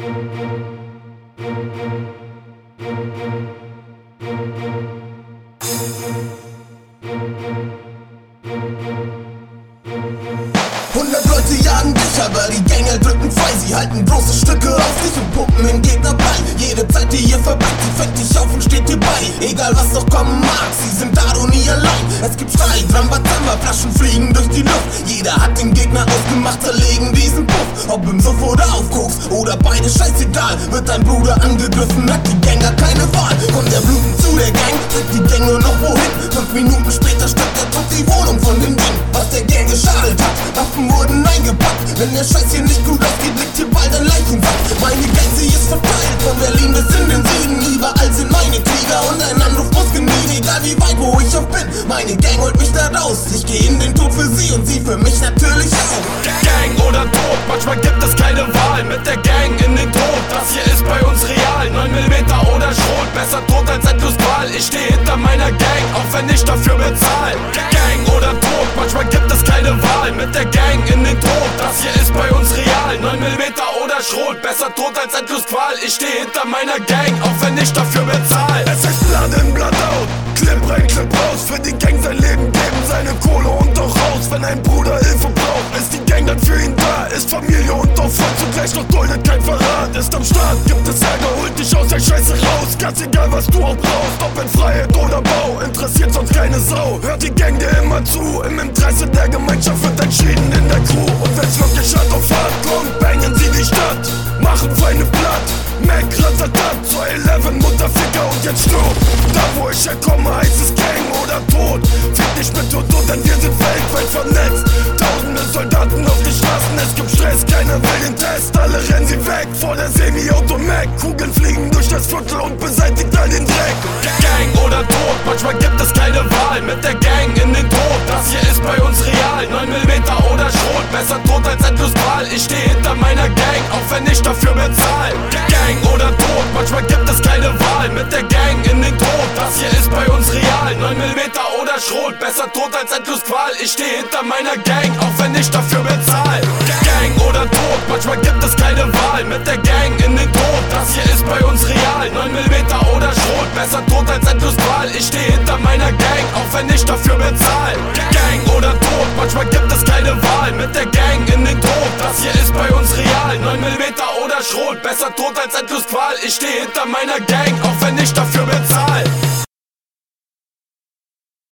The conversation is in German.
Leute jagen dich, aber die Gänger drücken frei. Sie halten große Stücke auf dich und pumpen den Gegner bei. Jede Zeit, die hier verbringt, sie fängt dich auf und steht dir bei. Egal was noch kommen mag, sie sind da und nie allein. Es gibt Streit, Rambazamba, Flaschen fliegen durch die Luft. Jeder hat den Gegner ausgemacht, zerlegen diesen Puff. Ob im Suff oder auf Koks oder beides, scheißegal. Wird dein Bruder angegriffen, hat die Gänger keine Wahl. Kommt der Bluten zu der Gang, trägt die Gang nur noch wohin. 5 Minuten später stürmt der Tod die Wohnung von dem Ding, was der Gang geschadet hat. Waffen wurden eingepackt. Wenn der Scheiß hier nicht gut ausgeht, liegt hier bald ein Leichensack. Meine Gang, sie ist verteilt, von Berlin bis in den Süden. Überall sind meine Krieger und ein Anruf muss genügen. Egal wie weit, wo ich auch bin, meine Gang holt mich da raus. Ich geh in den Tod für sie und sie für mich natürlich auch. Gang oder Tod, manchmal gibt es keine Wahl. Mit der Gang in den Tod, das hier ist bei uns real. 9mm oder Schrot, besser tot als endlos Qual. Ich steh hinter meiner Gang, auch wenn ich dafür bezahl. Gang oder Tod, manchmal gibt es keine Wahl. Mit der Gang in den Tod, das hier ist bei uns real. 9mm oder Schrot, besser tot als endlos Qual. Ich steh hinter meiner Gang, auch wenn ich dafür bezahl. Es ist Blood in, Blood out, Clip rein, Clip raus. Für die Gang sein Leben geben, seine Kohle und auch raus. Wenn ein Bruder Hilfe braucht, ist die Gang dann für ihn da. Ist Familie und auch Freund zugleich, doch duldet kein Verrat. Ist am Start, gibt es Ärger, holt dich aus der Scheiße raus. Ganz egal was du auch brauchst, ob in Freiheit oder Bau, interessiert sonst keine Sau. Hört die Gang dir immer zu, im Interesse der Gemeinschaft wird entschieden in der Crew. Und wenn's wirklich hart auf hart kommt, bangen sie die Stadt, machen Feinde platt. Mac, Ratatat, 211, Mutterficker und jetzt du. Da wo ich herkomme, heißt es Gang oder Tod. Fick dich mit Tod, denn wir sind weltweit vernetzt. Tausende Soldaten auf die Straßen, es gibt Stress, keiner will den Test. Alle rennen sie weg vor der Semi-Auto-Mac. Kugeln fliegen durch das Viertel und beseitigt all den Dreck. Gang oder Tod, manchmal gibt es keine Wahl. Mit der Gang in den Tod, das hier ist bei uns real. 9mm oder Schrot, besser tot als endlos Qual. Ich steh hinter meiner Gang, auch wenn ich dafür bezahl. Gang oder Tod, manchmal gibt es keine Wahl. Mit der Gang in den Tod, das hier ist bei uns real. 9mm oder Schrot, besser tot als endlos Qual. Ich steh hinter meiner Gang, auch wenn ich dafür bezahl. Gang oder Tod, manchmal gibt es keine Wahl. Mit der Gang in den Tod, das hier ist bei uns real. 9mm oder Schrot, besser tot als endlos Qual. Ich steh hinter meiner Gang, auch wenn ich dafür bezahl. Gang oder Tod, manchmal gibt es keine Wahl. Mit der Gang in den Tod, das hier ist bei uns real. 9mm oder Schrot, besser tot als endlos Qual. Ich steh hinter meiner Gang, auch wenn ich dafür bezahl.